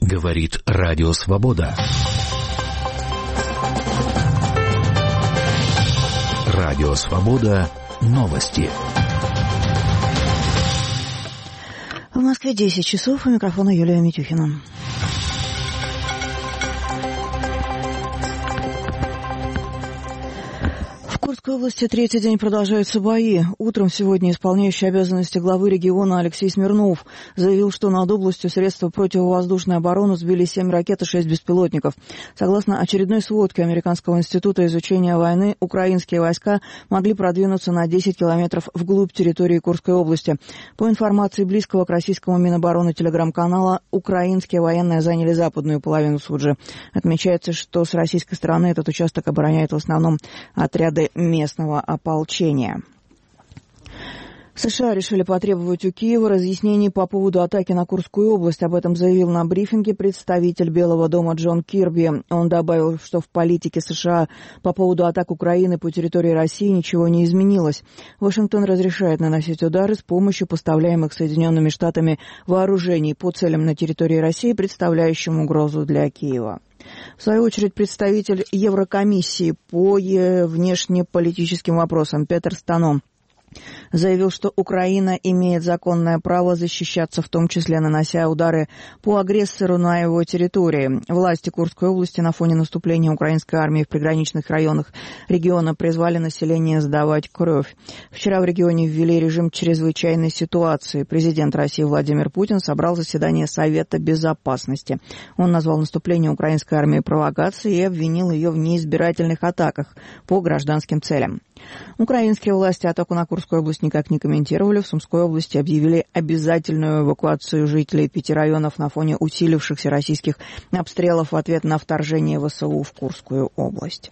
Говорит Радио Свобода. Радио Свобода. Новости. В Москве 10 часов. У микрофона Юлия Митюхина. В Курской области третий день продолжаются бои. Утром сегодня исполняющий обязанности главы региона Алексей Смирнов заявил, что над областью средства противовоздушной обороны сбили 7 ракет и 6 беспилотников. Согласно очередной сводке Американского института изучения войны, украинские войска могли продвинуться на 10 километров вглубь территории Курской области. По информации близкого к российскому Минобороны телеграм-канала, украинские военные заняли западную половину Суджи. Отмечается, что с российской стороны этот участок обороняет в основном отряды местного ополчения. США решили потребовать у Киева разъяснений по поводу атаки на Курскую область. Об этом заявил на брифинге представитель Белого дома Джон Кирби. Он добавил, что в политике США по поводу атак Украины по территории России ничего не изменилось. Вашингтон разрешает наносить удары с помощью поставляемых Соединенными Штатами вооружений по целям на территории России, представляющим угрозу для Киева. В свою очередь, представитель Еврокомиссии по внешнеполитическим вопросам Петер Стано заявил, что Украина имеет законное право защищаться, в том числе нанося удары по агрессору на его территории. Власти Курской области на фоне наступления украинской армии в приграничных районах региона призвали население сдавать кровь. Вчера в регионе ввели режим чрезвычайной ситуации. Президент России Владимир Путин собрал заседание Совета Безопасности. Он назвал наступление украинской армии провокацией и обвинил ее в неизбирательных атаках по гражданским целям. Украинские власти атаку на Курскую область никак не комментировали. В Сумской области объявили обязательную эвакуацию жителей 5 районов на фоне усилившихся российских обстрелов в ответ на вторжение ВСУ в Курскую область.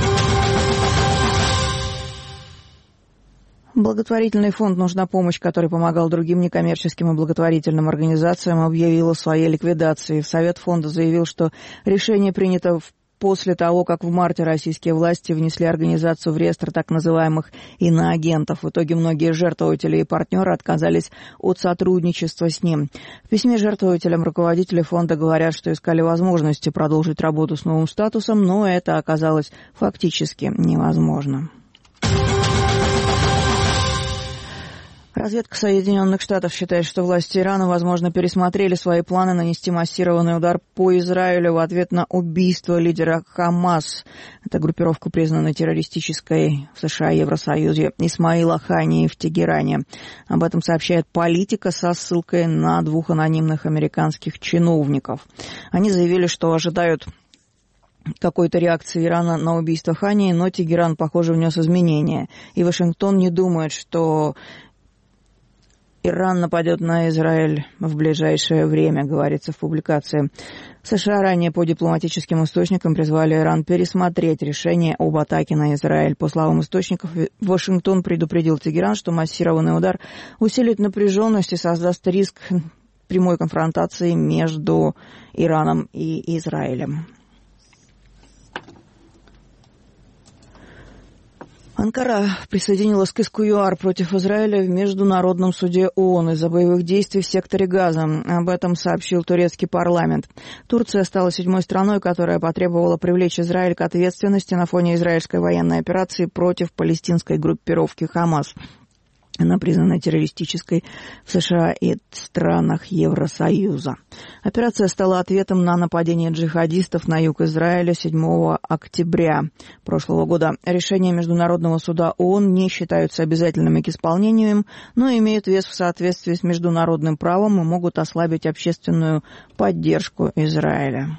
Благотворительный фонд «Нужна помощь», который помогал другим некоммерческим и благотворительным организациям, объявил о своей ликвидации. Совет фонда заявил, что решение принято после того, как в марте российские власти внесли организацию в реестр так называемых иноагентов. В итоге многие жертвователи и партнеры отказались от сотрудничества с ним. В письме жертвователям руководители фонда говорят, что искали возможности продолжить работу с новым статусом, но это оказалось фактически невозможно. Разведка Соединенных Штатов считает, что власти Ирана, возможно, пересмотрели свои планы нанести массированный удар по Израилю в ответ на убийство лидера Хамас. Эта группировка признана террористической в США и Евросоюзе, Исмаила Хании в Тегеране. Об этом сообщает Политика со ссылкой на 2 анонимных американских чиновников. Они заявили, что ожидают какой-то реакции Ирана на убийство Хании, но Тегеран, похоже, внес изменения. И Вашингтон не думает, что Иран нападет на Израиль в ближайшее время, говорится в публикации. США ранее по дипломатическим источникам призвали Иран пересмотреть решение об атаке на Израиль. По словам источников, Вашингтон предупредил Тегеран, что массированный удар усилит напряженность и создаст риск прямой конфронтации между Ираном и Израилем. Анкара присоединилась к иску ЮАР против Израиля в Международном суде ООН из-за боевых действий в секторе Газа. Об этом сообщил турецкий парламент. Турция стала 7-й страной, которая потребовала привлечь Израиль к ответственности на фоне израильской военной операции против палестинской группировки «Хамас». Она признана террористической в США и странах Евросоюза. Операция стала ответом на нападение джихадистов на юг Израиля 7 октября прошлого года. Решения Международного суда ООН не считаются обязательными к исполнению, но имеют вес в соответствии с международным правом и могут ослабить общественную поддержку Израиля.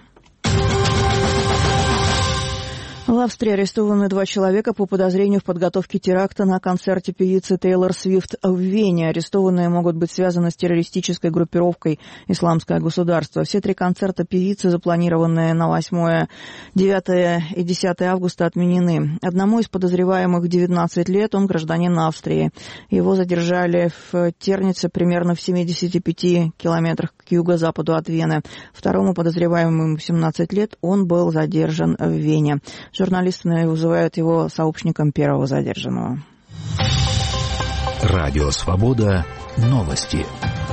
В Австрии арестованы 2 человека по подозрению в подготовке теракта на концерте певицы Тейлор Свифт в Вене. Арестованные могут быть связаны с террористической группировкой «Исламское государство». Все 3 концерта певицы, запланированные на 8, 9 и 10 августа, отменены. Одному из подозреваемых 19 лет, он гражданин Австрии. Его задержали в Тернице, примерно в 75 километрах к юго-западу от Вены. Второму подозреваемому 17 лет, он был задержан в Вене. Журналисты называют его сообщником первого задержанного. Радио Свобода. Новости.